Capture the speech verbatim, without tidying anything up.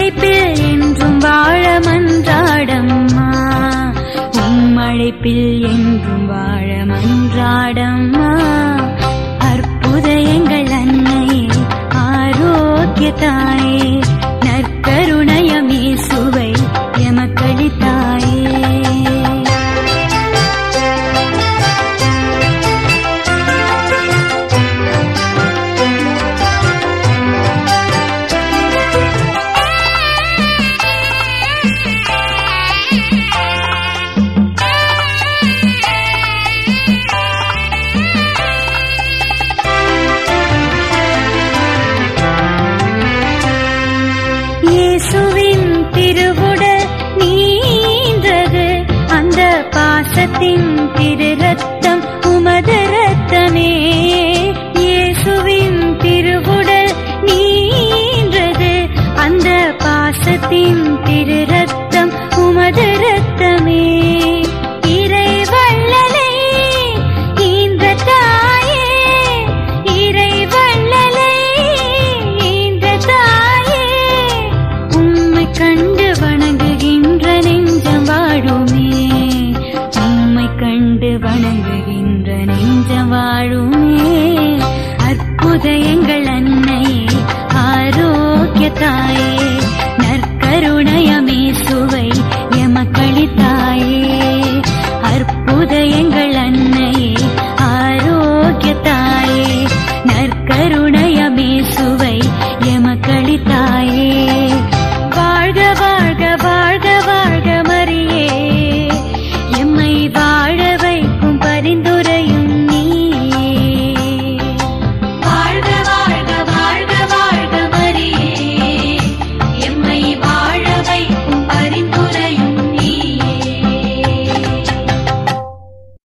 அழைப்பில் என்றும் வாழ மன்றாடம்மா, உம் அழைப்பில் என்றும் வாழ மன்றாடம்மா. அற்புத எங்கள் அன்னையே, ஆரோக்கிய தாயே, நற்கருணையம் இயேசுவை எமக்களித்தாயே. இயேசுவின் திருவுடல் நீன்றது, அந்த பாசத்தின் திரு ரத்தம் உமது ரத்தமே. இயேசுவின் திருவுடல் நீன்றது, அந்த பாசத்தின் திரு ரத்தம் உமது ரத்தமே. இறைவள்ளலை ஈன்ற தாயே, இறைவள்ளலை ஈன்ற தாயே, உம்மை கண்டு வணங்குகின்ற நெஞ்சம் வாழுமே, உம்மை கண்டு வணங்குகின்ற நெஞ்சம் வாழுமே. அற்புத